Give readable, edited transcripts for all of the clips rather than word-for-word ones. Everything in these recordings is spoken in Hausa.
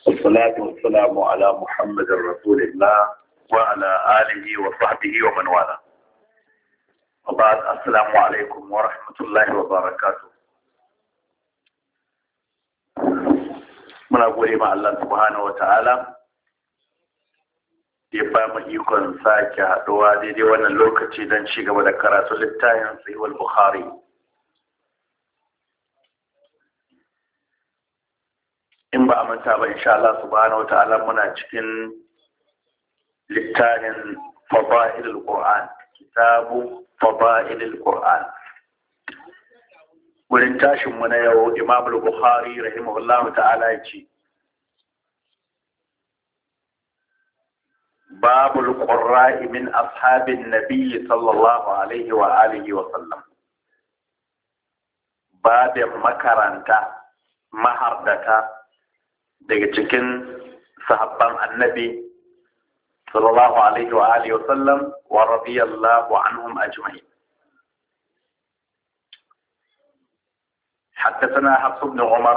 والصلاة والسلام على محمد رسول الله وعلى آله وصحبه ومن والاه. وبعد السلام عليكم ورحمة الله وبركاته. muna gode ma Allah subhanahu wataala da ya ba mu ikon sake haɗuwa daidai wannan lokaci don ci gaba da karatu littafin Sahih al-Bukhari. In ba a manta ba insha Allah subhanahu wataala muna cikin littafin Fadail al-Qur'an, kitabu Fadail al-Qur'an. Wurin tashin mu na yau Imam al-Bukhari rahimahullahu ta'ala ya ce babul qurra'i min ashabin nabiy sallallahu alaihi wa alihi wa sallam. Babin makaranta mahardata daga cikin sahabban annabi sallallahu alaihi wa alihi wa sallam wa radiyallahu anhum ajma'in. حدثنا حفص بن عمر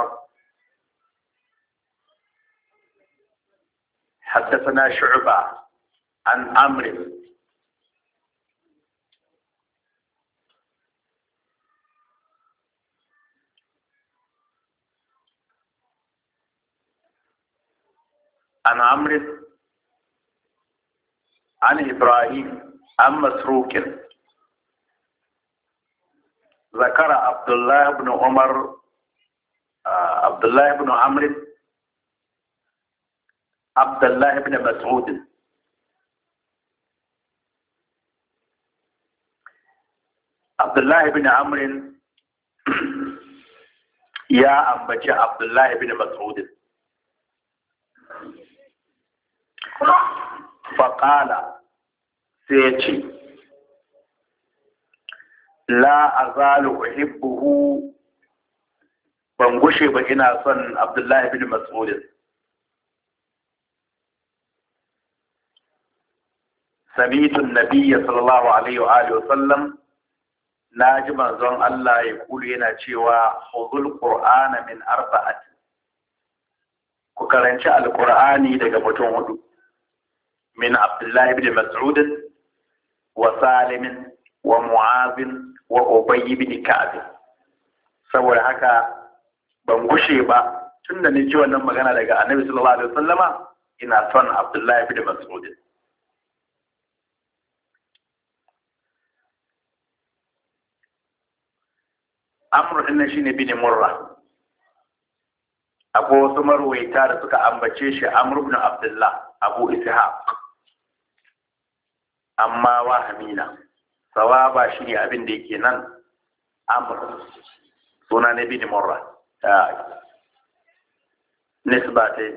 حدثنا شعبة عن عمرو عن إبراهيم عن مسروق ذكر عبد الله بن عمر عبد الله بن عمرو عبد الله بن مسعود عبد الله بن عمرو يا أنبتي عبد الله بن مسعود فقال سيتي la azalu uhibbuhu, ban gushe ba ina son Abdullah ibn Mas'ud. Sami'tu an-nabiy sallallahu alaihi wa alihi wa sallam, naji manzon Allah ya kulu yana cewa khudhul qur'ana min arba'ati, ku karanci alqur'ani daga mutum hudu, min Abdullah ibn Mas'ud wa Salim wa Mu'adh wa Ubay ibn Ka'b. Saboda haka ban gushe ba tunda ni ji wannan magana daga Annabi sallallahu alaihi wasallama, ina son Abdullah ibn Mas'ud. Amr din shine bin Murra. Akwai wasu marwaita da suka ambace shi Amr ibn Abdullah Abu Ishaq, amma wahamina sawaba shi ne abin da yake nan Amr suna ne bin Murra nisba ta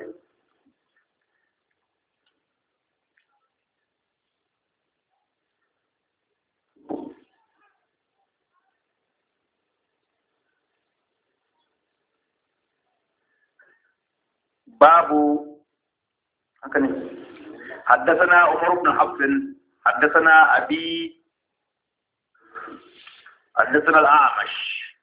babu haka ne. حدثنا عمر بن حفص حدثنا أبي حدثنا الأعمش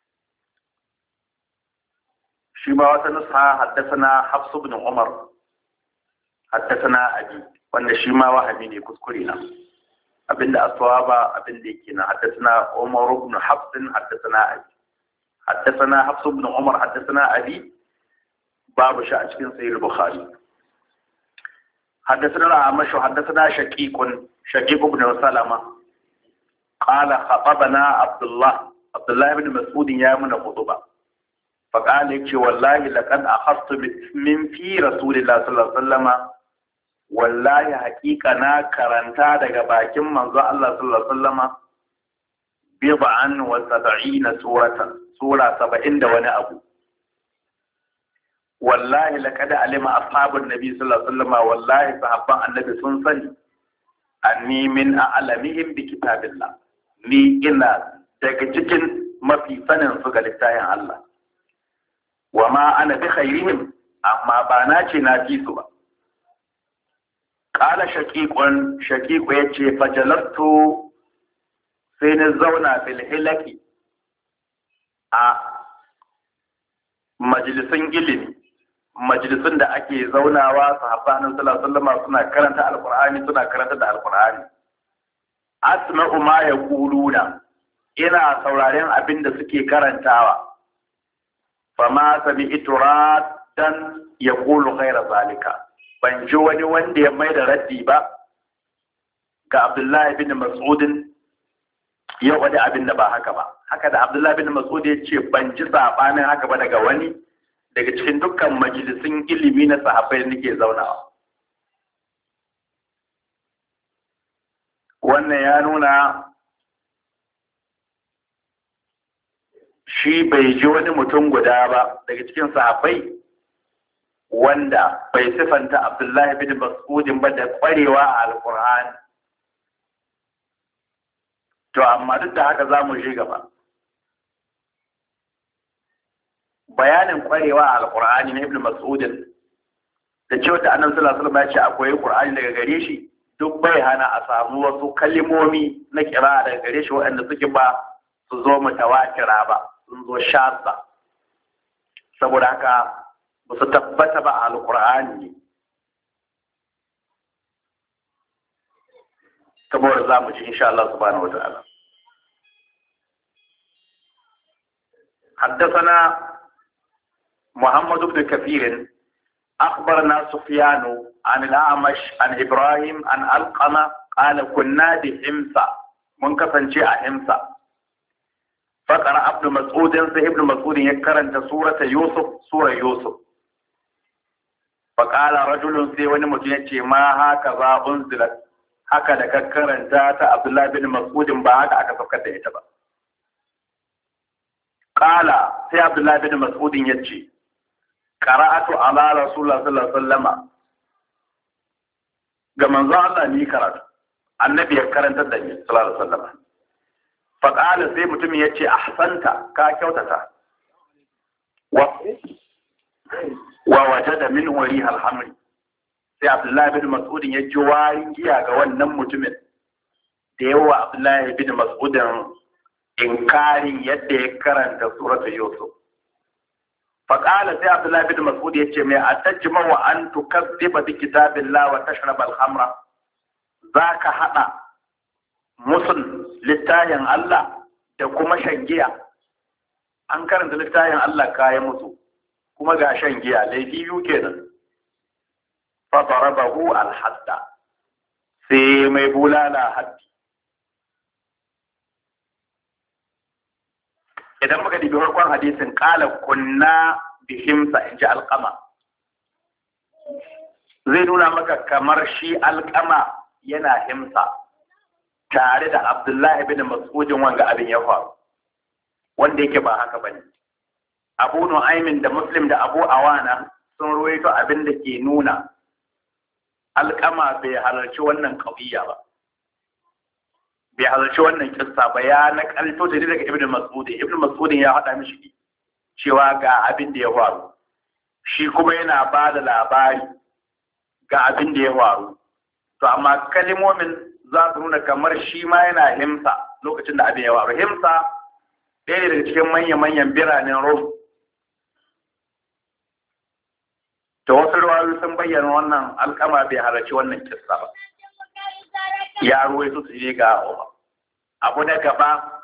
شيما وتنصها حدثنا حفص بن عمر حدثنا أبي وأن شيما وهميني كذكرنا أبن أصوابا أبن ديكنا حدثنا عمر بن حفص حدثنا أبي حدثنا حفص بن عمر حدثنا أبي باب شأشكين سيد البخاري. حدثنا الأعمش حدثنا شقيق بن سلمة قال خطبنا عبد الله بن مسعود يا من خطبه فقال لك والله لقد اخذت من في رسول الله صلى الله عليه وسلم والله حقيقه نا karanta daga bakin manzo Allah sallallahu alaihi wasallama bid'an wa 70 sura 70 da wani abu. Wallahi laqad alima ashabun nabi sallallahu alaihi wasallama, wallahi sahabban annabi sun sani anni min a'lamihim bi kitabillah, ni ina daga cikin mafi sanin su ga littafin Allah. Wa ma ana bi khairihim, amma ba na ce na fi su ba. Qala shaqiqu yace fajalastu, sai na zauna fil hilaki a majalisun ilimi majalisun da ake zaunawa sahabbanin sallallahu alaihi wasallam suna karanta alqur'ani suna karanta da alqur'ani asma'u ma yaquluna ina sauraren abin da suke karantawa fama sami'tu raddan yaqulu ghayra zalika ban ji wani wanda ya mai da raddi ba ga Abdullahi bin Mas'ud ya wani abin da ba haka ba haka da Abdullahi bin Mas'ud ya ce ban ji sabanin haka ba daga wani daga cikin dukkan majalisun ilimi na sahabbai da nake zaunawa wannan ya nuna shi bai ji wani mutum guda ba daga cikin sahabbai wanda bai sifanta Abdullahi bin Mas'udin ba da kwarewa a Alƙur'ani. To amma duk da haka za mu shi gaba. Bayanin kwarewa a Alƙur'ani na Ibn Mas'udin da cewa da Annabi sallallahu alaihi wasallam ya ce akwai Qur'ani daga gare shi duk bai hana a samu wasu kalimomi na kira daga gare shi waɗanda suke ba su zo mutawatira ba sun zo shasa saboda haka ba su tabbata ba a alƙur'ani saboda za mu ji insha Allah subhanahu wa ta'ala. حدثنا محمد بن كثير أخبرنا سفيان عن الأعمش عن إبراهيم عن علقمة قال كنا بحمصة منكسن شيء حمصة فقرأ ابن مسعود ابن مسعود يكرن سورة يوسف فقال رجل سي وني mutum yace ma haka za unzilat haka da ka karanta ta Abdullah bin Mas'ud ba haka aka saukar da ita ba qala sai Abdullah bin Mas'ud yace qara'atu ala rasulullah sallallahu alaihi wasallam ga manzo Allah ni karatu annabi ya karanta da ni sallallahu alaihi wasallam fa qala sai mutum yace ahsanta ka kyautata wa wajada min wariha alhamri sai Abdullahi bin Mas'ud ya ji warin giya ga wannan mutumin da yawa Abdullahi bin Mas'ud inkarin yadda ya karanta suratul Yusuf fa qala sai Abdullahi bin Mas'ud ya ce mai atajma wa an tukazziba bi kitabillah wa tashrab al-khamra zaka hada musun littayin Allah da kuma shan giya an karanta littayin Allah kayan musu kuma ga shan giya laifi biyu kenan fa darabahu al-hadda sai mai bulala haddi idan muka dibi farkon hadisin qala kunna bi himsa inji alqama zai nuna maka kamar shi alqama yana himsa tare da Abdullahi bin Mas'udin wanga abin ya faru wanda yake ba haka bane Abu Nu'aymin da Muslim da Abu Awana sun ruwaito abin da ke nuna alƙama bai halarci wannan qadiyya ba bai halarci wannan kissa ba ya nakalto ta daga Ibn Mas'ud Ibn Mas'ud ya hada mishi cewa ga abin da ya faru shi kuma yana ba da labari ga abin da ya faru to amma kalimomin za su nuna kamar shi ma yana himsa lokacin da abin ya faru himsa ɗaya ne daga cikin manya-manyan biranen Rom da wasu ruwayoyi sun bayyana wannan alƙama bai halarci wannan kissa ba ya ruwaito su ne ga abu na gaba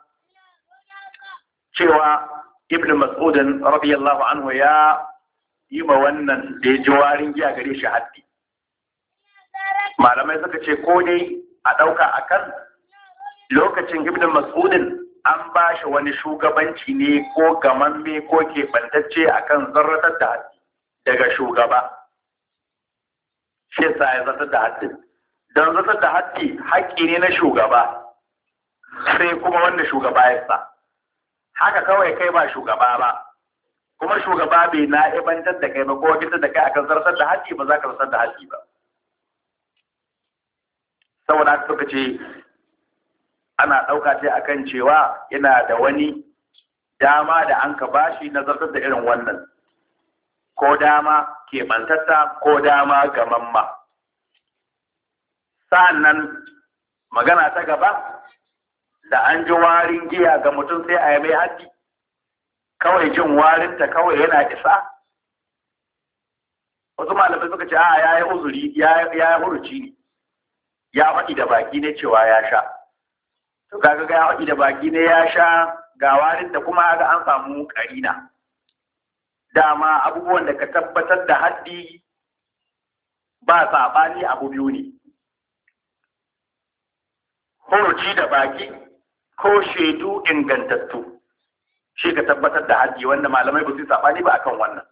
cewa Ibn Mas'ud radiyallahu anhu ya yi ma wannan da ya ji warin giya gare shi haddi malamai suka ce ko dai a ɗauka akan lokacin Ibn Mas'ud an ba shi wani shugabanci ne ko gamamme ko keɓantacce akan zarratar da haddi daga shugaba shi sa ya zartar da haddi don zartar da haddi haƙƙi ne na shugaba sai kuma wanda shugaba ya sa haka kawai kai ba shugaba ba kuma shugaba bai na ibantar da kai ba ko fitar da kai akan zartar da haddi ba za ka zartar da haddi ba saboda haka suka ce ana ɗauka ce akan cewa yana da wani dama da an ka bashi na zartar da irin wannan ko dama keɓantatta ko dama gamamma sa'annan magana ta gaba da an ji warin giya ga mutum sai a yi mai haddi kawai jin warinta kawai yana isa wasu malamai suka ce a ya yi uzuri ya yi huruci ne, ya faɗi da baki ne cewa ya sha. To kaga ga ya faɗi da baki ne ya sha, ga warin da kuma ga an samu karina. Dama abubuwan da ka tabbatar da haddi ba saɓani abu biyu ne, huruci da baki ko shaidu ingantattu, shi ka tabbatar da haddi, wanda malamai ba su yi saɓani ba akan wannan.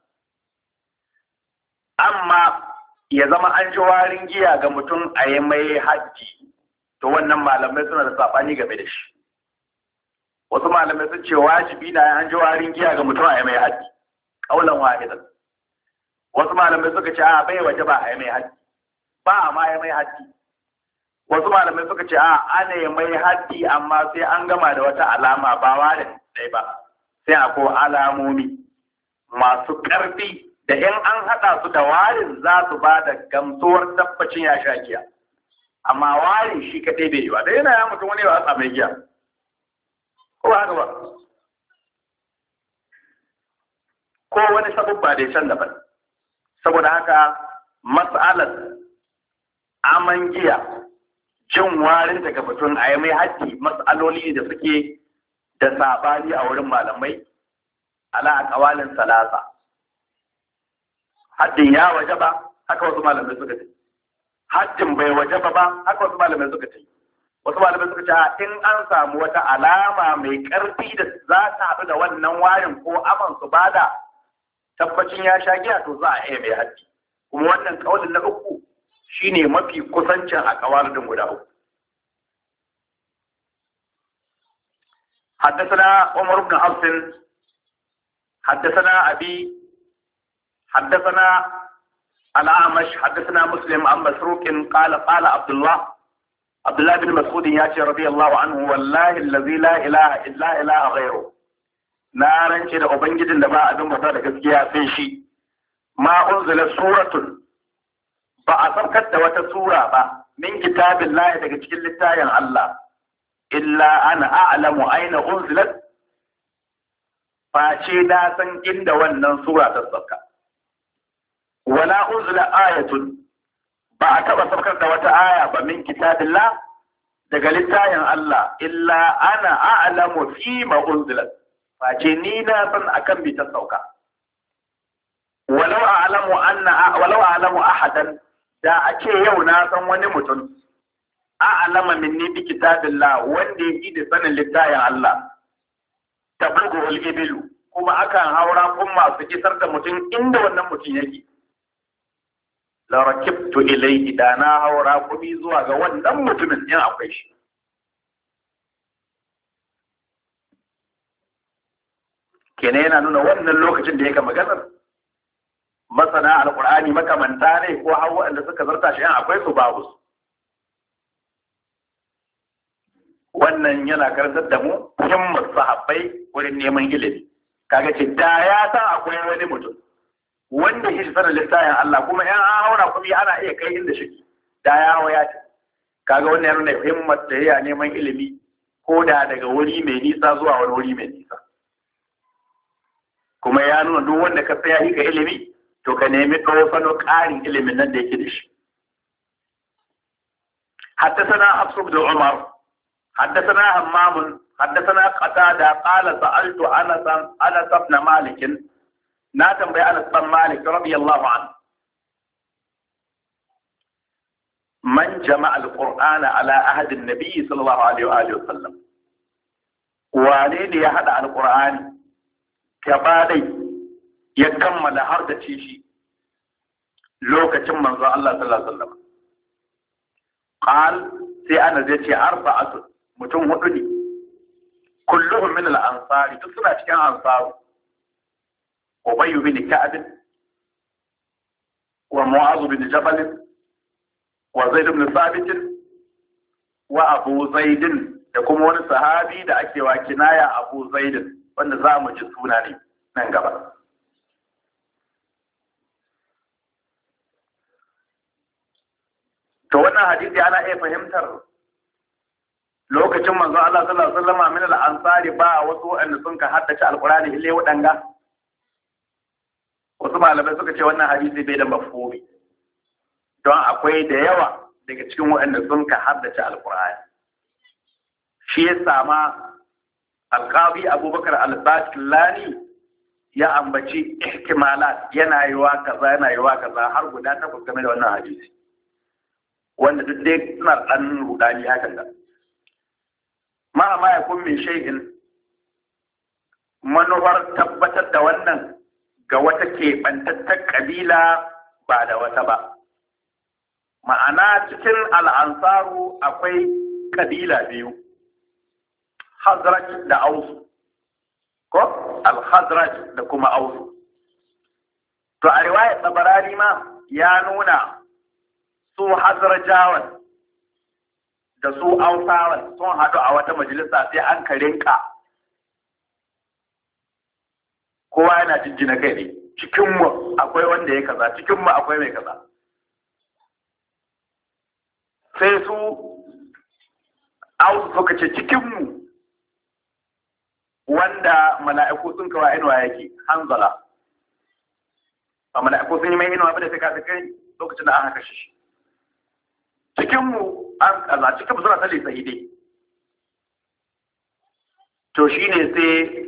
Amma ya zama an ji warin giya ga mutum a yi mai haddi, to wannan malamai suna da saɓani game da shi. Wasu malamai sun ce wajibi na an ji warin giya ga mutum a yi mai haddi, ƙaulan wahidan. Wasu malamai suka ce a bai waje ba a yi mai haddi, ba a ma yi mai haddi. Wasu malamai suka ce a ana yi mai haddi amma sai an gama da wata alama ba wa da ɗaya ba, sai akwai alamomi masu ƙarfi da in an haɗa su da warin za su ba da gamsuwar tabbacin ya sha giya. Amma warin shi kaɗai bai yi ba, da yana ya mutum wani ba a mai giya. Ko ba haka ba? Ko wani sabubba da ya can daban. Saboda haka mas'alar aman giya, jin warin daga mutum a yi mai haddi, mas'aloli da suke da saɓani a wurin malamai ala a ƙawalin salasa. Haddin ya waje ba, haka wasu malamai suka ce. Haddin bai waje ba, haka wasu malamai suka ce. Wasu malamai suka ce in an samu wata alama mai ƙarfi da za ta haɗu da wannan warin ko aman su bada tabbacin ya sha giya, to za a iya mai haddi. Kuma wannan ƙaulin na uku shine mafi kusancin a ƙawalin guda uku. حدثنا عمر بن حفص حدثنا أبي حدثنا الأعمش حدثنا مسلم عن مسروق قال عبد الله بن مسعود ياتي رضي الله عنه والله الذي لا إله إلا إله غيره نارن كده أبنجد لما أدم بطا gaskiya sai shi ma unzila suratun ba a saukar da wata sura ba min kitabillahi daga cikin littafin Allah illa ana a'lamu aina unzilat, face na san inda wannan sura ta sauka. Wala unzila ayatun, ba a taɓa saukar da wata aya ba min kitabillah daga littafin Allah illa ana a'lamu fi ma unzilat, face ni na san akan bi ta sauka. Walau a'lamu ahadan, da ake yau na san wani mutum a'lama minni bi kitabillah wanda yake da sanin littafin Allah tablugu al-ibilu, kuma akan haura kun masu kisar da mutum inda wannan mutum yake. La rakibtu ilayhi, da na haura kumi zuwa ga wannan mutumin in akwai shi. Kenan yana nuna wannan lokacin da yake maganar masana alqur'ani makamanta ne ko har waɗanda suka zarta shi in akwai su babu su. Wannan yana karantar da mu himmar sahabbai wurin neman ilimi. Kaga ce da ya san akwai wani mutum wanda shi sanin littafin Allah kuma yan an haura kuma ana iya kai inda shi, da ya hawa ya ce. Kaga wannan yana nuna himmar da ya neman ilimi ko da daga wuri mai nisa zuwa wani wuri mai nisa. Kuma ya nuna duk wanda ka tsaya ka ilimi to ka nemi ɗaukano ƙarin ilimin nan da yake da shi. حدثنا حفص بن عمر حدثنا همام حدثنا قتادة قال سألت أنس بن مالك ناتم بأنس بن مالك رضي الله عنه من جمع القرآن على عهد النبي صلى الله عليه وآله وسلم ولين يحد على القرآن كبالي يكمل هرد شيشي لوكة من الله صلى الله عليه وسلم قال سي أنا زيتي أربعة mutum hudu ne kulluhum min al-ansari, duk suna cikin ansaru. Ubay bin Ka'b wa Mu'adh bin Jabal wa Zaid ibn Thabit wa Abu Zaid, da kuma wani sahabi da ake wa kinaya Abu Zaid wanda za mu ji suna ne nan gaba. To wannan hadisi ana iya fahimtar lokacin manzo Allah sallallahu alaihi wasallam min al-ansari ba wasu wanda sun ka haddace alqur'ani ille wadanga wasu malamai suka ce wannan hadisi bai da mafhumi don akwai da yawa daga cikin waɗanda sun ka haddace alqur'ani shi ya sama alqabi abubakar al-bakillani ya ambaci ihtimalat yana yiwa kaza har guda 8 game da wannan hadisi wanda duk dai suna ɗan rudani hakan da ma ya kun min shay'in manufar tabbatar da wannan ga wata keɓantattar ƙabila ba da wata ba ma'ana cikin al'ansaru akwai ƙabila biyu Hazraj da Ausu ko al-Hazraj da kuma Ausu to a riwayar Tabarani ma ya nuna su Hazrajawan da su Ausawan sun haɗu a wata majalisa sai an karinka kowa yana jinjina kai ne cikinmu akwai wanda ya kaza cikinmu akwai mai kaza sai su Ausu suka ce cikinmu wanda mala'iku sun kawo inuwa yake Hanzala ba mala'iku sun yi mai inuwa ba da suka kai lokacin da aka kashe shi cikinmu an kaza cikinmu suna tsalle sai dai to shine sai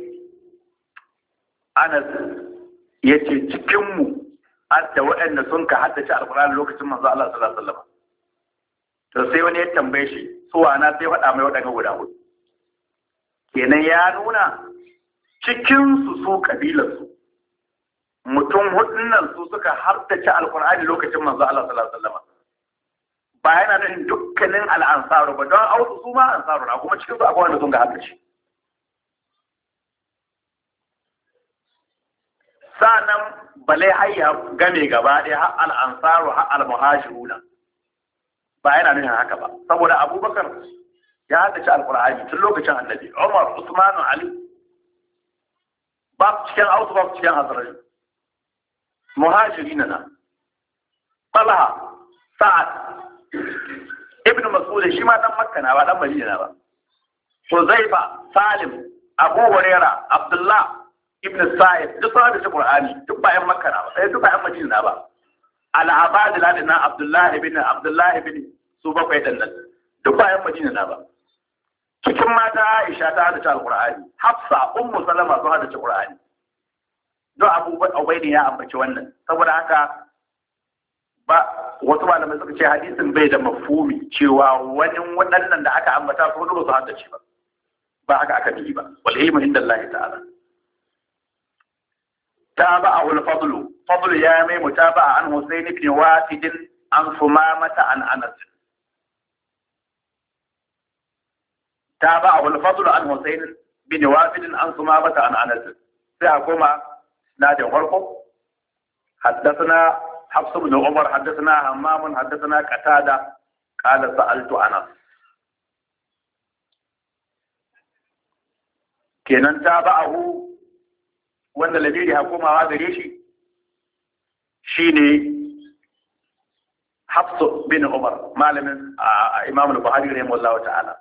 Anas ya ce cikinmu da waɗanda sun ka haddace alƙur'ani lokacin manzo Allah sallallahu alaihi wasallam to sai wani ya tambaye shi su wana sai faɗa mai waɗanda guda hudu kenan ya nuna cikin su kabilarsu mutum hudun nan su suka haddace alƙur'ani lokacin manzo Allah sallallahu alaihi wasallam ba yana nufin dukkanin al'ansaru ba don ausu su ma ansaru na kuma cikin su akwai wanda sun ga haddace sa'annan balai hayya game gaba ɗaya har al'ansaru har al-muhajiruna ba yana nuna haka ba saboda abubakar ya haddace alƙur'ani tun lokacin annabi umar usmanu ali ba su cikin ausu ba su cikin hazarari muhajirina na talha sa'ad ibn mas'ud shi ma dan makka na ba dan madina ba huzaifa salim abu hurairah abdullah ibn Sa'id duk sauran da Qur'ani duk ba ƴan Makka ba sai duk ba ƴan Madina ba al-Abadila din Abdullah ibn su bakwai din nan duk ba ƴan Madina ba cikin mata Aisha ta hada Al-Qur'ani Hafsa ummu Salama su hada Qur'ani don Abu Ubaidi ya ambaci wannan saboda haka ba wasu malamai suka ce hadisin bai da mafhumi cewa wani waɗannan da aka ambata su ba su hada shi ba haka aka yi ba wal ilmu inda Allah ta'ala تابعه الفضل فضل يا مي متابعة عن حسين بن واسد عن ثمامة عن أنس تابعه الفضل عن حسين بن واسد عن ثمامة عن أنس سيحكم نادي غرقه حدثنا حفص بن عمر حدثنا همام حدثنا قتادة قال سألت أنس كنن تابعه wanda labiri ha komawa gare shi shine Hafs bin Umar malamin Imam al-Bukhari rahimahullahu ta'ala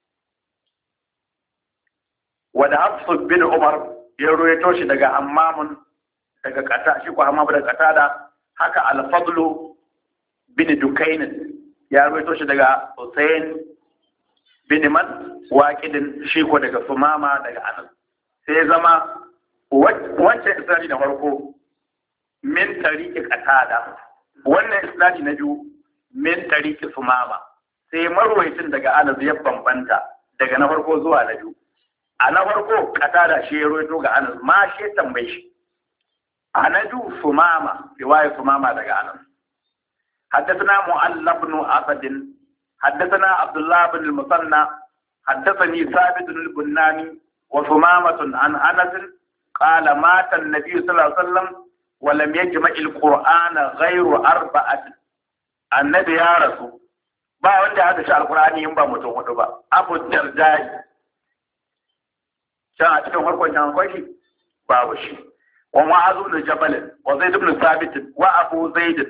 wanda Hafs bin Umar ya ruwaito shi daga Hammam daga Qata shi ko Hammam daga Qatada haka al-Fadl bin Dukayn ya ruwaito shi daga Husayn bin Man Waqid shi ko daga Sumama daga Anas sai zama wancan isnadi na farko min tariki Qatada wannan isnadi na biyu min tariki Sumama sai marwayacin daga Anas ya bambanta daga na farko zuwa na biyu a na farko Qatada shi ya rawaito ga Anas ma shi tambaye shi a na biyu Sumama riwaya Sumama daga Anas حدثنا مؤلف بن أسد حدثنا عبد الله بن المثنى حدثني ثابت البناني وثمامة عن أنس قال مات النبي صلى الله عليه وسلم ولم يجمع القرآن غير 4 النبي يا رسول ba wanda haka shi alqur'ani in ba mutum hudu ba Abu Darda can a cikin farkon jan kwaki babu shi wa Mu'adh ibn Jabal wa Zaid ibn Thabit wa Abu Zaid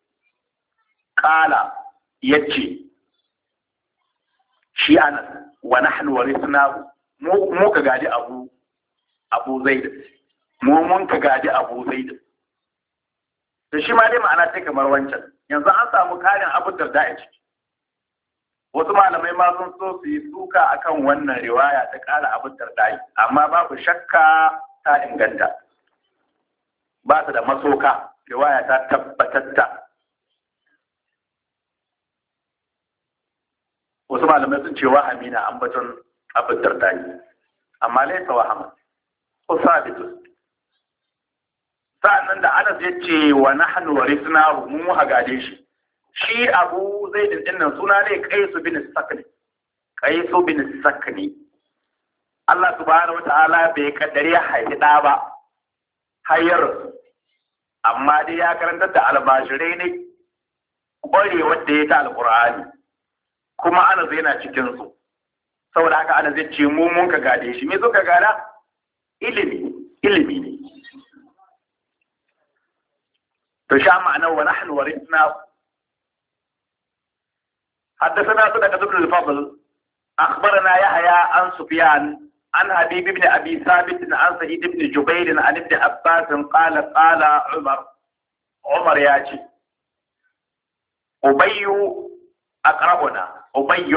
qala yace shi Anas wa nahnu warithnahu mu ka gadi Abu Zaid mu mun ka gadi Abu Zaid to shi ma dai ma'ana ta kamar wancan yanzu an samu karin Abu Darda a ciki wasu malamai ma sun so su yi suka akan wannan riwaya ta ƙara Abu Darda amma babu shakka ta inganta ba ta da masoka riwaya ta tabbatatta wasu malamai sun ce wahami na ambaton Abu Darda amma laisa wahama ko sabitu sa'annan da Anas ya ce wa nahnu warithnahu mu gade shi Abu Zaid din nan suna ne Qais bin Sakni Allah subhanahu wataala bai kaddare ya haifi da ba hayar amma dai ya karantar da albashirai ne kwarewar da ya ta alqur'ani kuma Anas yana cikin su saboda haka Anas ya ce mu mun ka gade shi me zo ka gada ilimi ne to sha ma'anar wa nahnu warithna حدثنا صدقة بن الفضل أخبرنا يحيى عن سفيان عن حبيب بن أبي ثابت عن سعيد بن جبير عن ابن عباس قال عمر ياتي أبي أقرأنا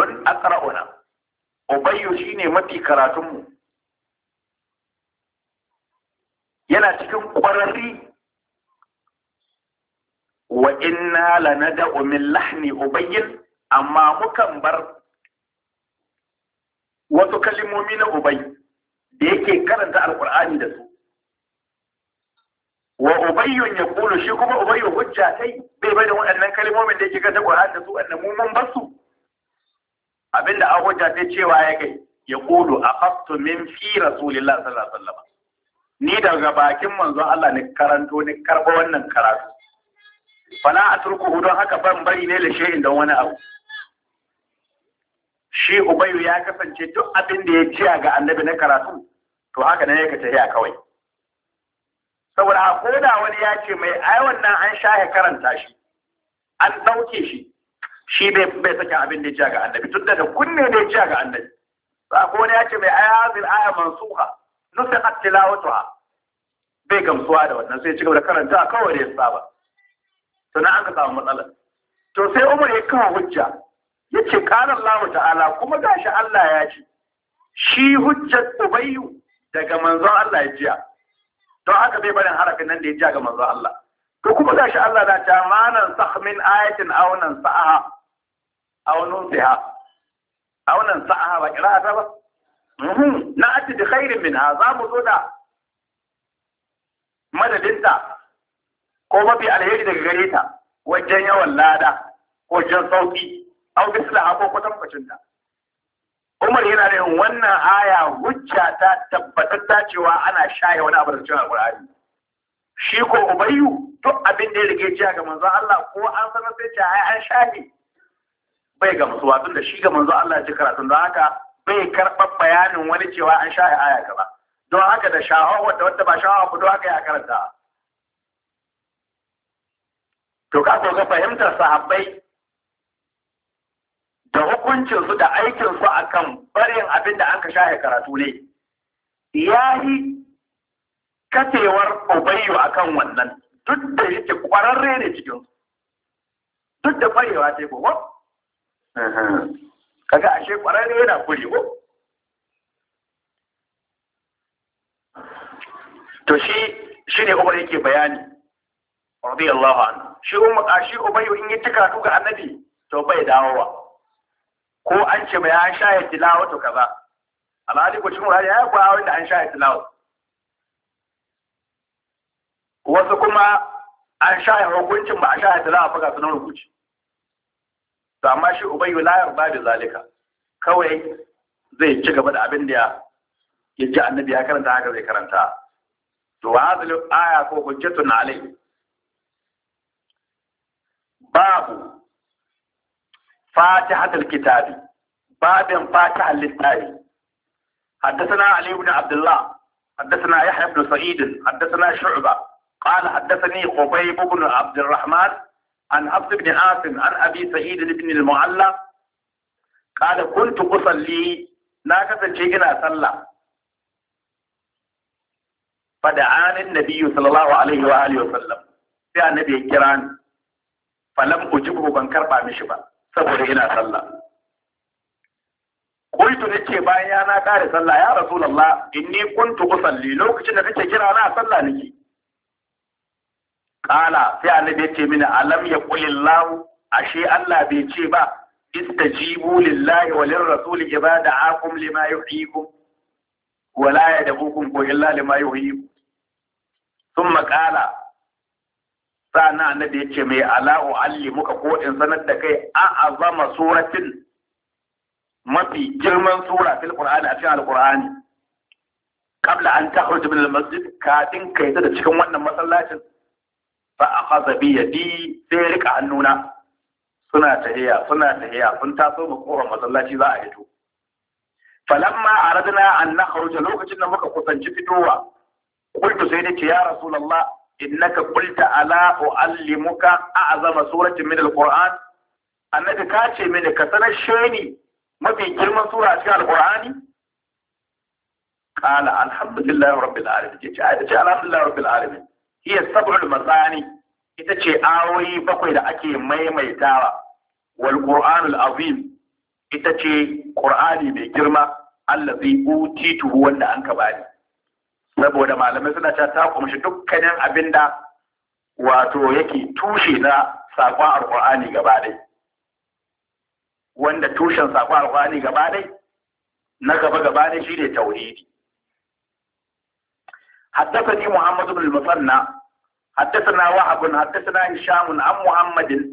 أبي شيني متي كراتم yana cikin ƙwararri wa inna lanada'u min lahni ubayyin amma mukan bar wasu kalimomi na ubay da yake karanta alqur'ani da su wa ubayyun yaqulu shi kuma ubayyu hujja tai bai bai da waɗannan kalimomin da yake karanta alqur'ani da su wannan mu mun bar su abinda a hujja tai cewa ya kai yaqulu aqaftu min fi rasulillahi sallallahu alaihi wasallam ni daga bakin manzon Allah ne karanto ni karba wannan karatu fala atruku don haka ban bari ne da shay'in don wani abu shi ubayyu ya kasance duk abin da ya jiya ga annabi na karatu to haka ne yake tafiya kawai saboda ko da wani ya ce mai ai wannan an shahe karanta shi an dauke shi bai saka abin da ya jiya ga annabi tunda da kunne ne ya jiya ga annabi ba ko wani ya ce mai ai hazil aya mansuha nusiqat tilawatuha bai gamsuwa da wannan sai ya ci gaba da karanta kawai da ya saba sannan an ka samu matsala to sai Umar ya kawo hujja yace qala Allah ta'ala kuma gashi Allah ya ce shi hujjat ubayyu daga manzon Allah ya jiya don haka bai barin harafin nan da ya jiya ga manzon Allah to kuma gashi Allah da ta manan sakh min ayatin aw nan sa'aha aw nunsiha aw nan sa'aha ba qira'ata ba na ati da khairin minha za mu zo da madadinta ko mafi alheri daga gare ta wajen yawan lada ko wajen sauki au bislaha ko kwatankwacin ta Umar yana da wannan aya hujja ta tabbatar ta cewa ana shaye wani abu da cikin Alƙur'ani shi ko Ubayyu duk abin da ya rige jiya ga manzon Allah ko an sanar sai ce ai an shaye bai ga musuwa tun da shi ga manzon Allah ya ji karatun don haka bai karɓar bayanin wani cewa an shaye aya gaba don haka da sha'awar wadda ba sha'awa ba don haka ya karanta to ka ga fahimtar sahabbai da hukuncinsu da aikinsu akan barin abin da an ka shahe karatu ne ya yi katewar Ubayyu akan wannan duk da yake kwararre ne cikin duk da kwarewa ce ko kaga ashe kwararre yana kuri ko to shi ne Umar yake bayani radiyallahu anhu shi Ubayyu in yi karatu ga annabi to bai dawowa ko an ce mai an shaye tilawa to kaza alhali ko cikin wurare ya kwa wanda an shaye tilawa wasu kuma an shaye hukuncin ba a shaye tilawa ba ga sunan rubuci to amma shi Ubayyu la yarda da zalika kawai zai ci gaba da abin da ya ji annabi ya karanta haka zai karanta to hadhihi aya ko hujjatun alai babu فاتحة الكتاب باب فاتحة للتاريخ حدثنا علي بن عبد الله حدثنا يحيى بن سعيد حدثنا شعبة قال حدثني خبيب بن عبد الرحمن عن حفص بن عاصم عن أبي سعيد بن المعلى قال كنت أصلي لا كتنشيكنا صلى فدعاني النبي صلى الله عليه وآله وسلم sai annabi ya kira ni falam ujibu ban karba mishi ba saboda ina sallah. Qultu nace bayan ya na kare sallah ya rasulullah inni kuntu usalli lokacin da kake kira na sallah nake. Qala sai annabi ya ce mini alam yaqulillahu ashe Allah bai ce ba istajibu lillahi wa lirrasul idza da'akum lima yuhyikum wa la yad'ukum illa lima yuhyikum. Thumma qala sana annabi ya ce mai ala uallimuka ko in sanar da kai a'azama suratin mafi girman sura fil qur'ani a cikin alqur'ani qabla an takhruj min almasjid kafin kai ta da cikin wannan masallacin fa akhadha bi yadi sai rika hannuna suna tahiya sun taso mu kofar masallaci za a fito falamma aradna an nakhruj lokacin da muka kusanci fitowa qultu sai nace ya rasulullah innaka qulta ala uallimuka a'zama suratin min alqur'an annabi ka ce mini ka sanar sheni mafi girman sura a cikin alqur'ani qala alhamdulillahi rabbil alamin ce alhamdulillahi rabbil alamin hiya sab'ul masani ita ce ayoyi bakwai da ake maimaitawa wal qur'anul azim ita ce qur'ani mai girma allazi utitu wanda an ka bani saboda malamai suna cewa ta kumshi dukkanin abinda wato yake tushe na sakon alqur'ani gaba ɗaya wanda tushen sakon alqur'ani gaba ɗaya na gaba ɗaya shine tauhidi. حدثني محمد بن المثنى حدثنا وهب حدثنا هشام عن محمد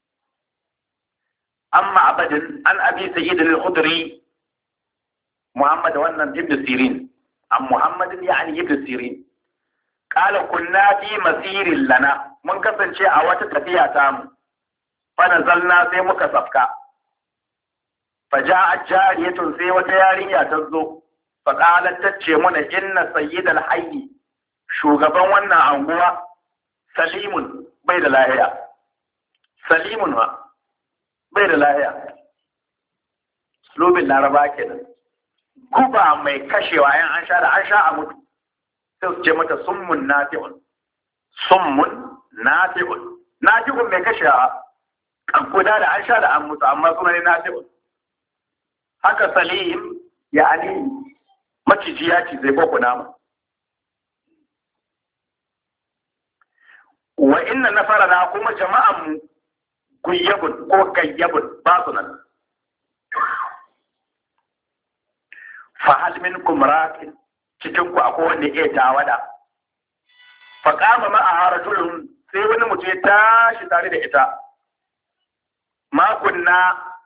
عن معبد عن ابي سعيد الخدري محمد wannan ابن سيرين عن محمد يعني ابن سيرين قال كنا في مسير لنا mun kasance a wata tafiya tamu fa nazalna sai muka safka fa ja'at jariyatun sai wata yarinya ta zo fa qalat tace mana inna sayyidal hayy shugaban wannan anguwa salimun bai da lahiya salimun ma bai da lahiya slobin laraba kenan guba mai kashewa yan an sha a mutu sai su ce mata summun nafi'un nafi'un mai kashewa kan guda da an sha da an mutu amma suna ne nafi'un haka salim ya ani maciji ya ci zai boko nama. Wa inna nafarana kuma jama'an mu guyyabun ko gayyabun ba su nan. Fa hal minkum raqin cikin ku akwai wanda ya tawada. Fa qama ma'a rajulun sai wani mutum ya tashi tare da ita. Ma kunna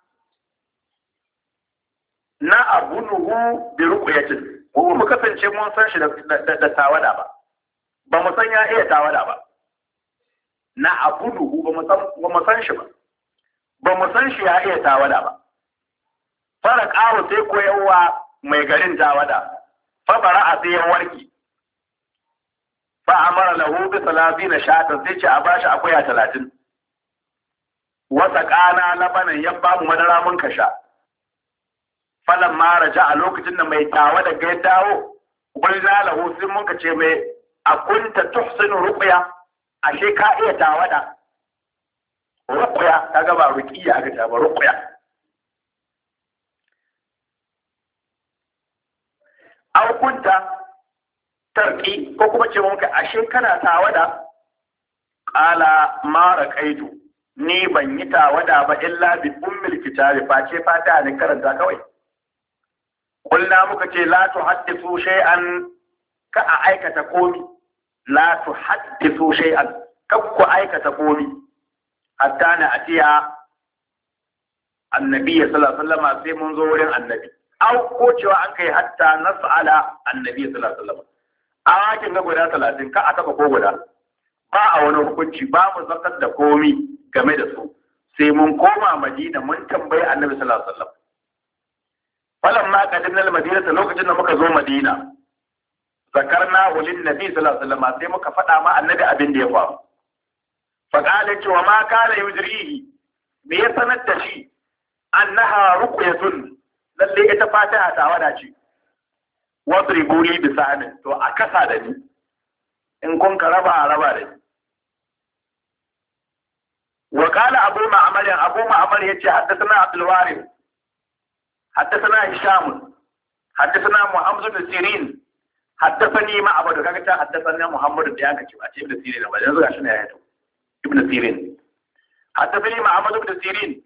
na abunuhu bi ruqyatin ko mu kasance mun san shi da tawada ba mu san ya iya tawada ba na abunuhu ba mu san shi ba mu san shi ya iya tawada ba fara ƙaro sai koyarwa mai garin tawada fa bara'a sai ya warki fa amara lahu bi 30 shatan sai ce a bashi akuya 30 wata ƙana labanan ya ba mu madara mun kasha falan ma raja a lokacin da mai tawa daga ya dawo qulna lahu sai mun ce mai akunta tuhsinu ruqya ashe ka iya tawada ruqya kaga ba ruqiya aka ta ba ruqya aw kunta tarqi ko kuma ce mun ashe kana tawada qala ma raqaitu ni ban yi tawada ba illa bi ummil kitabi face fata ne karanta kawai kullna muka ce la tuhaddithu shay'an ka a aikata komi la tuhaddithu shay'an ka ku aikata komi hatta na atiya annabi sallallahu alaihi wasallam sai mun zo wurin annabi aw ko cewa an kai hatta nas'ala annabi sallallahu alaihi wasallam a kin ga guda 30 ka a taba ko guda ba a wani hukunci ba mu zakar da komi game da su sai mun koma Madina mun tambayi annabi sallallahu alaihi wasallam falamma qadimna al-madinata lokacin da muka zo Madina zakarna ulin nabi sallallahu alaihi wasallam sai muka faɗa ma annabi abin da ya faru fa qala cewa ma kana yujrihi me ya sanar da shi annaha ruqyatun lalle ita fatiha ta wada ce wadribu li bisanin to a kasa da ni in kun ka raba da ni معمر أبو معمر يتي حدثنا عبد الوارث حدثنا هشام حدثنا محمد بن سيرين حدثني معبد كذا حدثنا محمد بن يانك ابن سيرين ولا يزغ عشان يا ابن سيرين حدثني محمد بن سيرين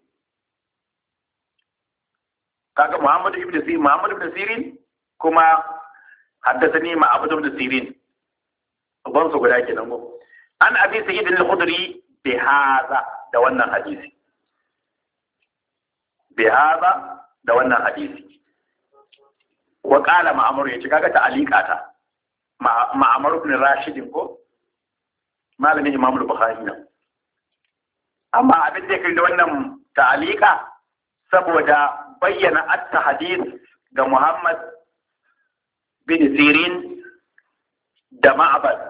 كذا محمد بن سيرين كما حدثني معبد بن سيرين ban su guda kenan ko an abi sa'id al-khudri bi hadha da wannan hadisi bi hadha da wannan hadisi wa qala ma'mur yace kaga ta aliqata ma'mur ibn rashid ko malamin imam al-bukhari ne amma abin da yake da wannan ta'alika saboda bayyana at-hadith ga Muhammad bin Sirin da Ma'bad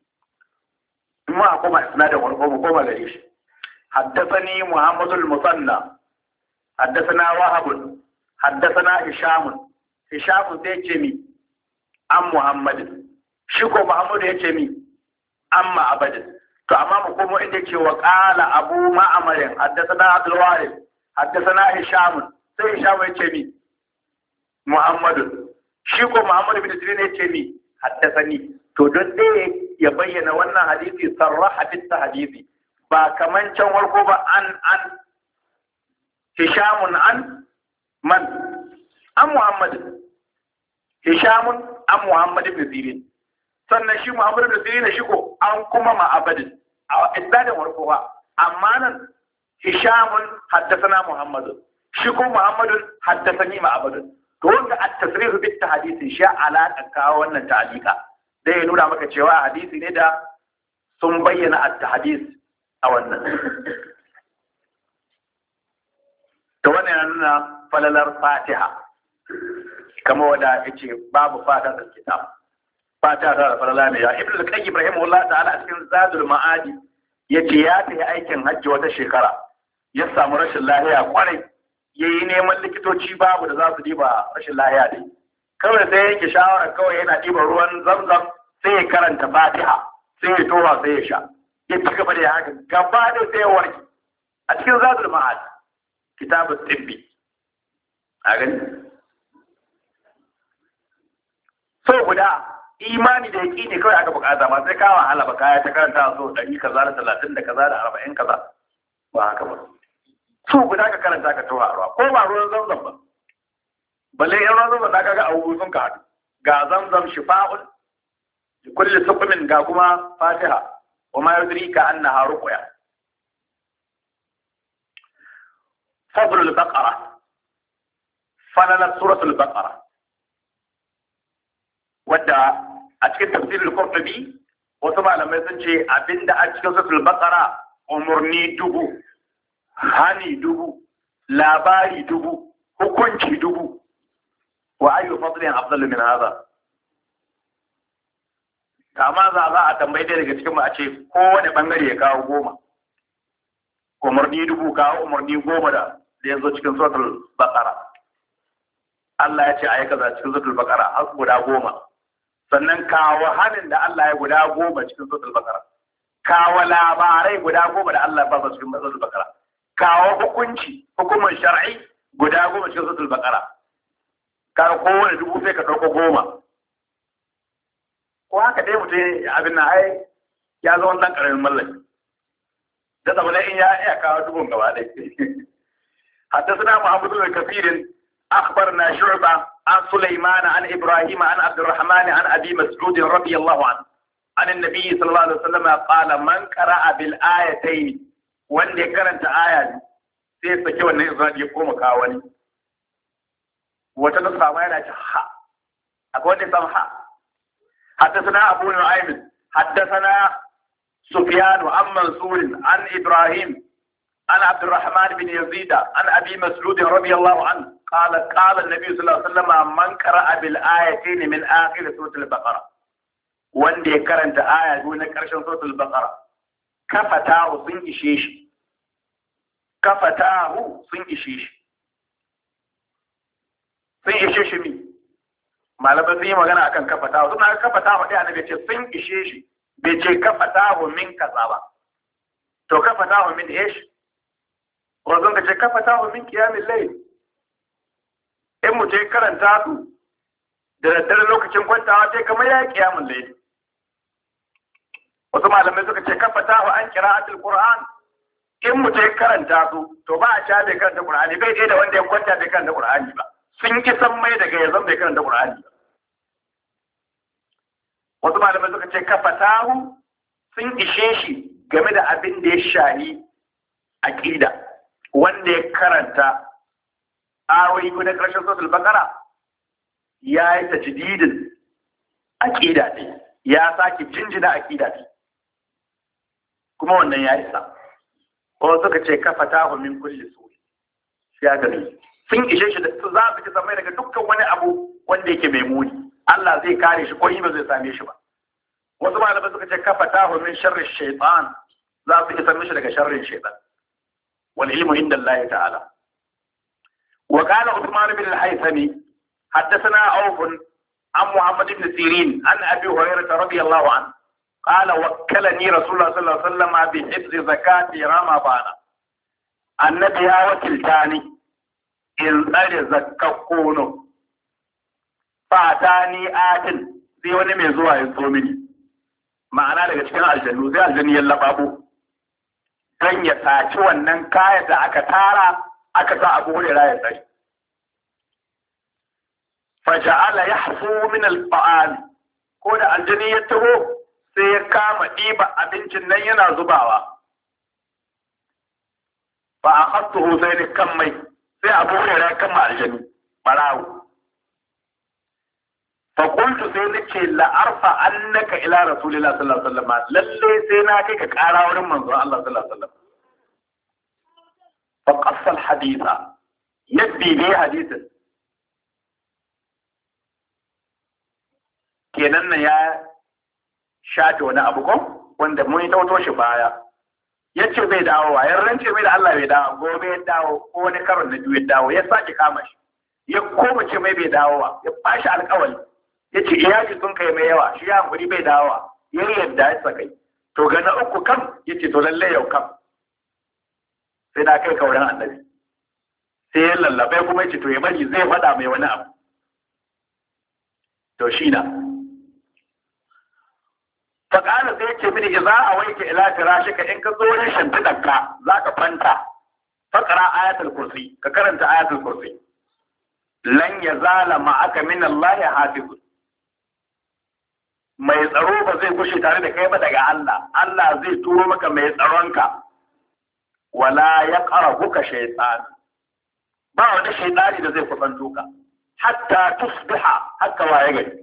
ما أقوم إسناده ونقوم ليش حدثني محمد المثنى حدثنا وهب حدثنا هشام تيجمي أم محمد شكو محمد يجمي أم معبد فأما مقوم عندك وقال أبو معمر حدثنا عبد الوارث حدثنا هشام يجمي محمد شكو محمد بن سيرين يجمي حدثني to don dai ya bayyana wannan hadisi sarraha fit hadisi ba kaman can warko ba an hishamun an man an muhammad hishamun an muhammad ibn sirin sannan shi muhammad ibn sirin shi ko an kuma ma'abadin a isnadin warko ba amma nan hishamun haddathana muhammad shi ko muhammadun haddathani ma'abadin to wanda at-tasrih bit hadisi sha alaka kawo wannan ta'alika dai ya nuna maka cewa hadisi ne da sun bayyana at-hadis a wannan to wannan yana nuna falalar fatiha kamar wanda yace babu fatiha da kitab fatiha da falala ne ya ibnu al-qayyim rahimahullah ta'ala a cikin zadul ma'adi yace ya tafi aikin hajji wata shekara ya samu rashin lafiya kwarai yayi neman likitoci babu da za su diba rashin lafiya dai kawai sai yake shawara kawai yana ɗiban ruwan zamzam sai ya karanta fatiha sai ya towa sai ya sha ya ci gaba da haka gaba da sai ya warke a cikin zadul ma'ad kitabut tibbi a gani so guda imani da yaqini kawai aka bukata ba sai ka wahala ba kaya ta karanta so 100 kaza da 30 da kaza da 40 kaza ba haka ba so guda ka karanta ka towa ruwa ko ba ruwan zamzam ba balle in ruwan zamzam da kaga abubuwan sun ka haɗu ga zamzam shifa'un kulli suqmin ga kuma fatiha wa ma yudrika annaha ruqya fadlul baqara falalat suratul baqara wadda a cikin tafsirul qurtubi wasu malamai sun ce abinda a cikin suratul baqara umurni dubu hani dubu labari dubu hukunci dubu wa ayyu fadlin afdalu min hadha kama za a tambayi dai daga cikin mu a ce kowane bangare ya kawo 10 umarni dubu kawo umarni 10 da ya zo cikin suratul baqara Allah ya ce ayi kaza cikin suratul baqara har guda 10 sannan kawo hanin da Allah ya guda 10 cikin suratul baqara kawo labarai guda 10 da Allah ya ba cikin suratul baqara kawo hukumin shar'i guda 10 cikin suratul baqara kawo kowane dubu sai ka dauko 10 ko haka dai mutum abin na ai ya zama dan karamin mallaki da saboda in ya iya kawo dubun gaba ɗaya حدثنا محمد بن كثير أخبرنا شعبة عن سليمان عن إبراهيم عن عبد الرحمن عن أبي مسعود رضي الله عنه عن النبي صلى الله عليه وسلم قال من قرأ بالآيتين وان كرنت آية سيسكي وان إذن يقوم كاوني وتنصى ما يلا حا أقول لي سمحا حدثنا أبو نعيم حدثنا سفيان عن منصور عن إبراهيم عن عبد الرحمن بن يزيد عن أبي مسعود رضي الله عنه قال النبي صلى الله عليه وسلم من قرأ بالآيتين من آخر سورة البقرة وان دي كرنت آية دون كرشن سورة البقرة كفتاه سنجشيش كفتاه سنجشيش سنجشيش مين malaman sun yi magana akan kafatahu suna kafatahu dai annabi ce sun ishe shi bai ce kafatahu min kaza ba to kafatahu min ish zan ka ce kafa ta min qiyamil layl in mu je karanta su da daddare lokacin kwantawa sai kamar ya qiyamul layl. Wasu malamai suka ce kafa ta an qira'atul qur'an in mu je karanta su to ba a sha bai karanta qur'ani bai dai da wanda ya kwanta bai karanta qur'ani ba sun ki san mai daga yanzu bai karanta qur'ani ba. Wasu malamai suka ce kafa tahu sun ishe shi game da abin da ya shahi aqida wanda ya karanta ayoyi ko na ƙarshen suratul baqara ya yi tajdidin aqida ne ya sake jinjina aqida ne kuma wannan ya isa. Ko suka ce kafa tahu min kulli su ya gani sun ishe shi da su za su ci samai daga dukkan wani abu wanda yake mai muni Allah zai kare shi ko yi ba zai same shi ba. Wasu malamai suka ce kafa tahu min sharri shaytan za su isa mishi daga sharrin shaytan wal ilmu inda Allah ta'ala. Wa qala Uthman bin al-Haythami haddathana Auf an Muhammad ibn Sirin an Abi Hurairah radiyallahu anhu قال وكلني رسول الله صلى الله عليه وسلم بحفظ زكاة رمضان النبي يا وكلتاني إن أري زكاكونو فأتاني آتن sai wani mai zuwa ya zo mini ma'ana daga cikin aljannu sai aljannu ya lababo don ya saci wannan kayan da aka tara aka sa abu hurera ya tsari faja'ala yahsu min al-ta'am ko da aljanni ya taho sai ya kama ɗiba abincin nan yana zubawa ba a hattuhu sai da kan mai sai abu hurera ya kama aljani barawo fa qultu sai nace la arfa annaka ila rasulillahi sallallahu alaihi wasallam lalle sai na kai ka ƙara wurin manzon Allah sallallahu alaihi wasallam fa qassa al haditha yabbi bi hadithin kenan nan ya shafe wani abu ko wanda mun tauto shi baya yace bai dawo wa yan rance bai da Allah bai dawo gobe ya dawo ko wani karon na biyu ya dawo ya sake kama shi ya koma ce mai bai dawo wa ya bashi alƙawari yace iyali sun kai mai yawa shi ya hankuri bai dawo wa ya yadda ya sakai to ga na uku kam yace to lalle yau kam sai da kai kauran annabi sai ya lallabe kuma yace to ya bari zai faɗa mai wani abu to shi na faƙala sai ce mini za a wanke ila firashika in ka zo wurin shimfiɗarka za ka fanta faƙara ayatul kursi ka karanta ayatul kursi lan ya zala ma'aka min Allah ya hafizun mai tsaro ba zai gushe tare da kai ba daga Allah Allah zai turo maka mai tsaronka wala ya qarabuka shaytan ba wani shaytani da zai kusanto ka hatta tusbiha haka waye gari.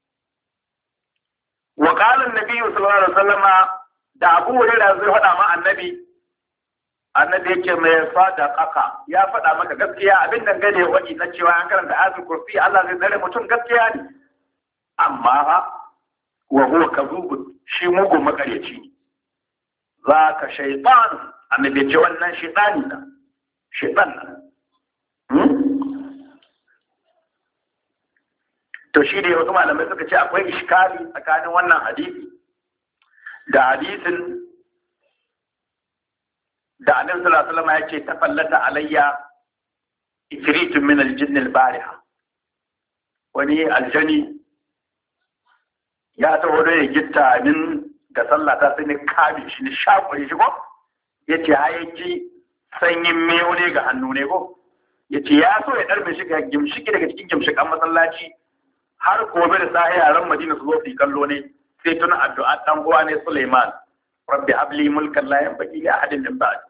Wa qala an-nabi sallallahu alaihi wasallam da Abu Hurairah zai faɗa ma annabi yake mai sadaqaka ya faɗa maka gaskiya abin da gane wani na cewa an karanta ayatul kursi Allah zai tsare mutum gaskiya ne amma wa huwa kadhubun shi mugun makaryaci ne zaka shaytan annabi ce wannan shaytani na shaytan na to shi ne wasu malamai suka ce akwai iskali tsakanin wannan hadisi da hadisin da annabi sallallahu alaihi wasallam ya ce tafallata alayya ifritun min aljinn albariha wani aljani ya taho da ya gitta min ga sallah ta sai ni kabe shi ni shakure shi ko yace hayaki sanyin mewo ne ga hannu ne ko yace ya so ya darbe shi ga gimshiki daga cikin gimshikan masallaci har gobe da sahi yaran Madina su zo su kallo ne sai tuna addu'a dan uwa ne Sulaiman rabbi habli mulkan la yanbaghi li ahadin min ba'di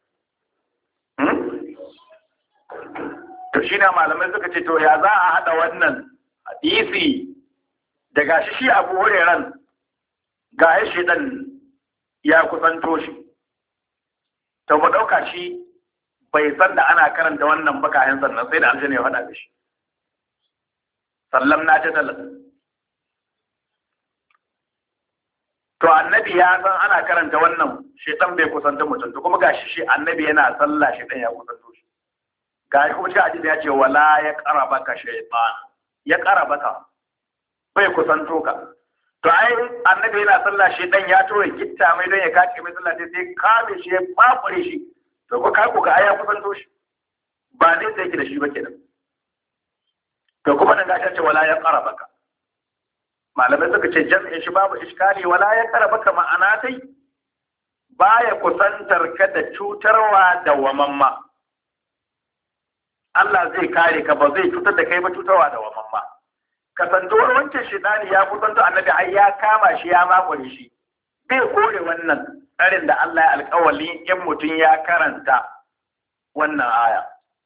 to shi na malamai suka ce to ya za a hada wannan hadisi da gashi shi Abu Hurairah ga shi dan ya kusanto shi to mu dauka shi bai san da ana karanta wannan bakayen sannan sai da aljanna ya hada da shi sallam na jadala to annabi ya san ana karanta wannan shaitan bai kusanta mutum to kuma gashi shi annabi yana sallah shaitan ya kusanto shi gashi kuma shi hadisi ya ce wala ya qarabaka shaytan ya qarabaka bai kusanto ka to ai annabi yana sallah shaitan ya tura gitta mai don ya kace mai sallah sai kame shi ya fafure shi to ko ka ga aya kusanto shi ba ne sai yake da shi ba kenan to kuma nan gashi ce wala ya qarabaka malamai suka ce jam'in shi babu iskali wala ya qarabaka ma'ana tai baya kusantar ka da cutarwa da wamamma Allah zai kare ka ba zai cutar da kai ba cutarwa da wamamma kasantuwar wancan shidani ya kusanta annabi har ya kama shi ya makure shi bai kore wannan tsarin da Allah ya alƙawali in mutum ya karanta wannan aya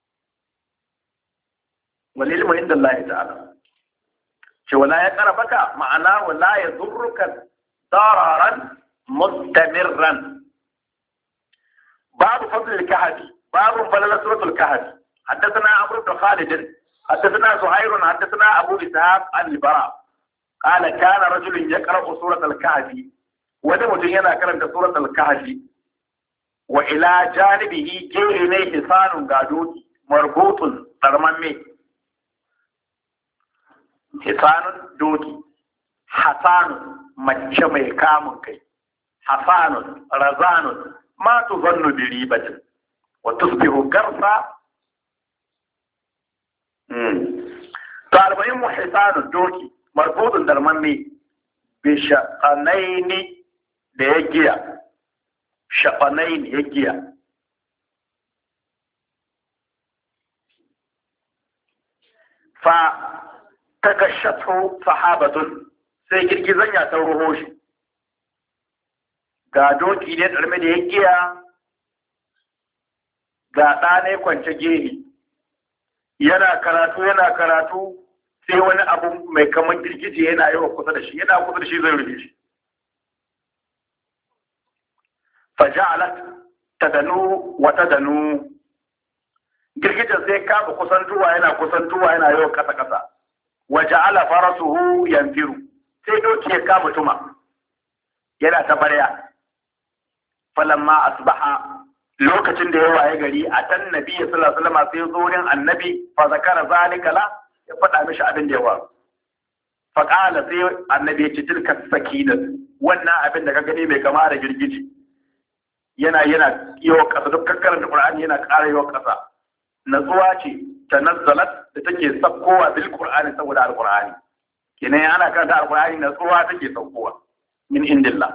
walilmu inda Allah ta'ala ce wala ya karabaka ma'ana wala ya zurruka dararan mustamirran babu fadl al-kahfi babu falal suratul kahfi حدثنا عمرو بن خالد حدثنا زهير حدثنا أبو إسحاق عن البراء قال كان رجل يقرأ سورة الكهف ودمت ينا كرنت سورة الكهف وإلى جانبه جيرني حصان قادوت مربوط ترممي حصان دوتي حصان مجمع كامن كي حصان رزان ما تظن بريبة وتصبح كرفا طالبين حصان الدوكي مربوط درممي بشقنين ليجيا شقنين يجيا فتكشته صحابة سيجر جزن يتوروهوش ga doki ne ɗarme da yagiya ga ɗane kwance gehe yana karatu sai wani abu mai kaman girgije yana yawa kusa da shi zai rufe shi faja'alat tadanu wa tadanu girgijen sai kama kusantuwa yana yawa kasa wa ja'ala farasuhu yanfiru sai doki ya kama tuma yana ta barya falamma asbaha lokacin da ya waye gari a tan nabi sallallahu alaihi wasallam sai zo wurin annabi fa zakara zalika la ya faɗa mishi abin da ya faru fa qala sai annabi ya ce tilka sakinat wannan abin da ka gani mai kama da girgiji yana yawa kasa duk kakkaran da Qur'ani yana ƙara yawa kasa natsuwa ce ta nazzalat da take sakkowa bil Qur'ani saboda al-Qur'ani kenan ana karanta al-Qur'ani natsuwa take sakkowa min indillah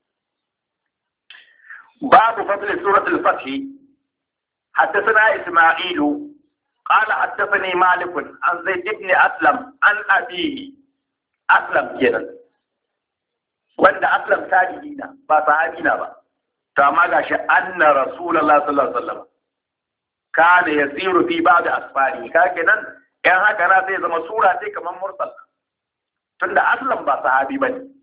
باب فضل سورة الفتح حدثنا إسماعيل قال حدثني مالك عن زيد بن أسلم عن أبيه أسلم كذا وأن أسلم تابعينا فصحابينا با كما قال أن رسول الله صلى الله عليه وسلم كان يسير في بعض أسفاره كأن هكذا زي زما سورة زي كمان مرسل تند أسلم با صحابي بني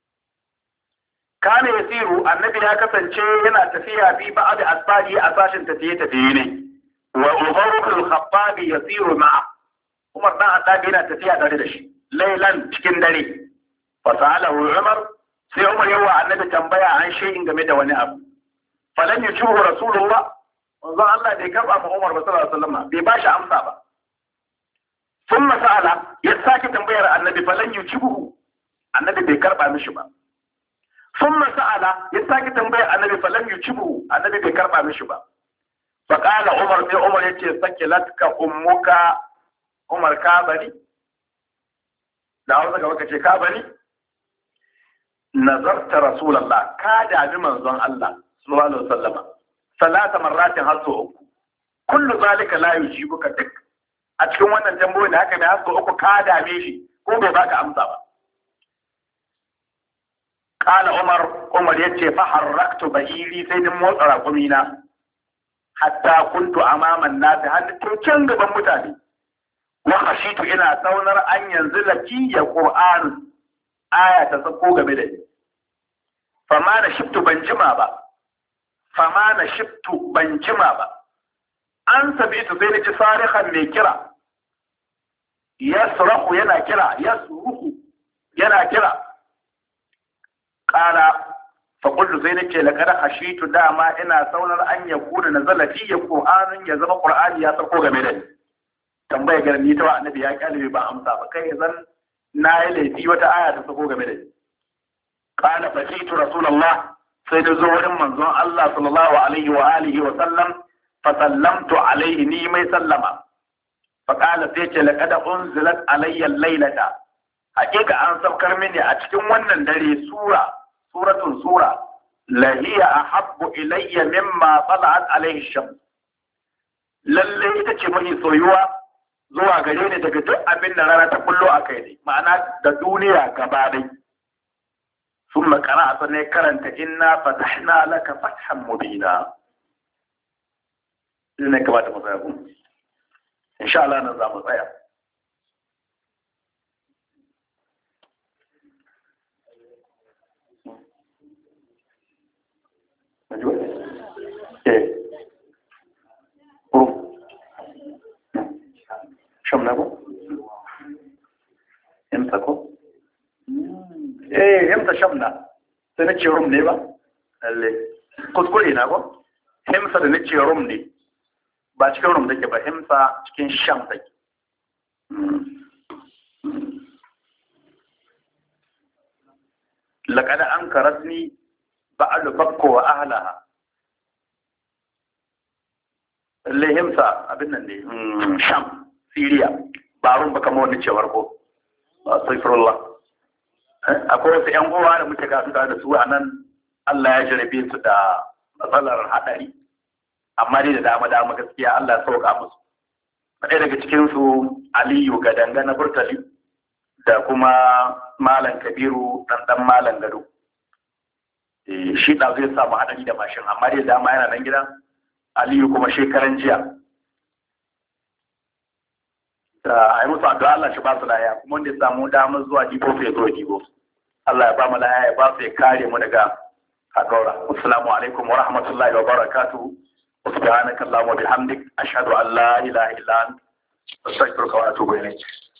kana yasiru annabi ya kasance yana tafiya fi ba'd asfari a sashin tafiye ne wa Umar ibn al-Khattab yasiru ma'a Umar dan Khattab yana tafiya tare da shi lailan cikin dare fa sa'alahu Umar sai Umar yawa annabi tambaya an shay'in game da wani abu falan yujibu rasulullah wanzan Allah bai karba ma Umar sallallahu alaihi wasallam bai bashi amsa ba thumma sa'ala ya sake tambayar annabi falan yujibu annabi bai karba mishi ba ثم سأل يساك تنبيه النبي فلم يجبه النبي بكربا مشبا فقال عمر بن عمر يتي سكلتك أمك عمر كابني لا أعوذك وكتي كابني نظرت رسول الله كاد بمن ظن الله صلى الله عليه وسلم 3 مرات هسو كل ذلك لا يجيبك دك أتكون وانا تنبوه لهك بهسو أكو كاد ميشي كون بباك أمسا قال عمر يتي فحركت بهيلي سيد موتر قمينا حتى كنت أمام الناس هل تنكن gaban mutane وخشيت ina saunar an yanzila ki ya Qur'an aya ta sako game da ni fama na shiftu ban jima ba an sabitu sai naji sarihan mai kira yasrahu yana kira قال فقلت زي نكي لقد خشيت داما ina saunar an yakuna nazala fi qur'anun ya zama qur'ani ya sako game da ni tambaya ga ni ta annabi ya kalbe ba amsa ba kai zan na yi laifi wata aya ta sako game da ni qala fatitu rasulullah sai da zo wurin manzon Allah sallallahu alaihi wa alihi wa sallam fa sallamtu alaihi ni mai sallama fa qala sai ce laqad unzilat alayya al-laylata hakika an saukar mini a cikin wannan dare sura lahiya ahabbu ilayya mimma tala'at alayhi shams lalle ita ce mafi soyuwa zuwa gare ni daga duk abin da rana ta kullo a kai ne ma'ana da duniya gaba dai sun makara a sannan karanta inna fatahna laka fathan mubina shi ne kamata mu tsaya kuma insha Allah nan za mu tsaya shamna ko imta ko imta shamna sai nace rum ne ba lalle kuskure na ko himsa da nace rum ne ba cikin rum take ba himsa cikin sham take laqad ankaratni ba'al bakko wa ahlaha lalle himsa abin nan ne sham Siriya ba run ba kamar wani cewar ko astaghfirullah akwai wasu ƴan uwa da muke gasu da su a nan Allah ya jarabe su da matsalar hadari amma dai da dama gaskiya Allah ya sauka musu ɗaya daga cikin su Aliyu ga dangana Burtali da kuma Malam Kabiru dan Malam Gado shi da zai samu hadari da mashin amma dai da dama yana nan gidan Aliyu kuma shekaran jiya a yi musu addu'a Allah shi ba su laya kuma wanda ya samu damar zuwa dibo ya zo dibo Allah ya ba mu laya ya ba su ya kare mu daga hagaura assalamu alaikum wa rahmatullahi wa barakatuhu subhanaka allahumma wa bihamdik ashhadu an la ilaha illa anta astaghfiruka wa atubu ilayk